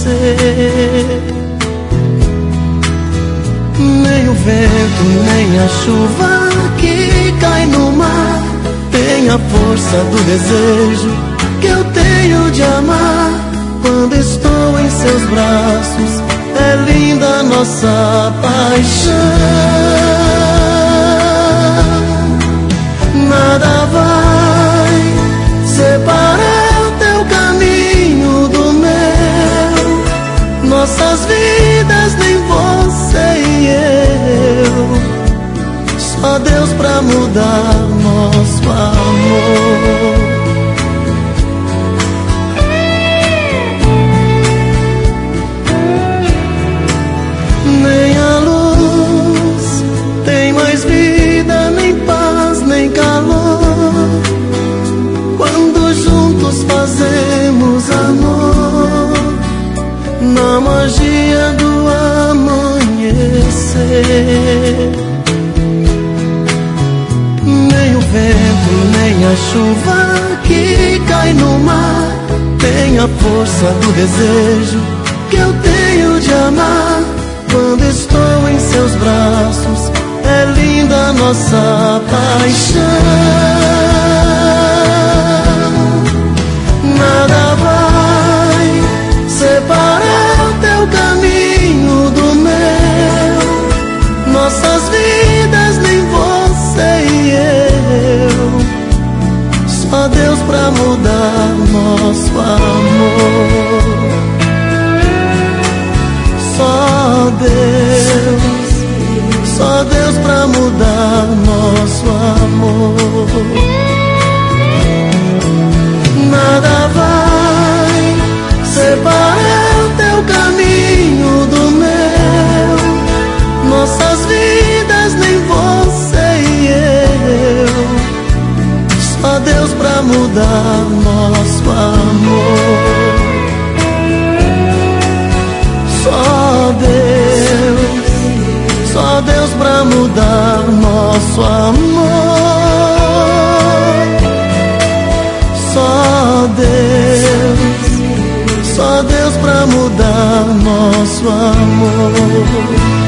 Nem o vento, nem a chuva que cai no mar tem a força do desejo que eu tenho de amar. Quando estou em seus braços, é linda a nossa paixão. Nada vai separar o teu caminho do meu, nossas vidas, nem você e eu. Só Deus pra mudar nosso amor. Nem a luz tem mais vida, nem paz, nem calor, quando juntos fazemos amor, na magia do amanhecer. Nem o vento, nem a chuva que cai no mar tem a força do desejo que eu tenho de amar. Quando estou em seus braços, é linda a nossa paixão. Nada vai separar o teu caminho do meu, nossas vidas, nem você e eu. Só Deus pra mudar nosso amor. Só Deus pra mudar nosso amor. Nada vai separar o teu caminho do meu, nossas vidas, nem você e eu. Só Deus pra mudar nosso amor. Só Deus pra mudar nosso amor. Só Deus pra mudar nosso amor.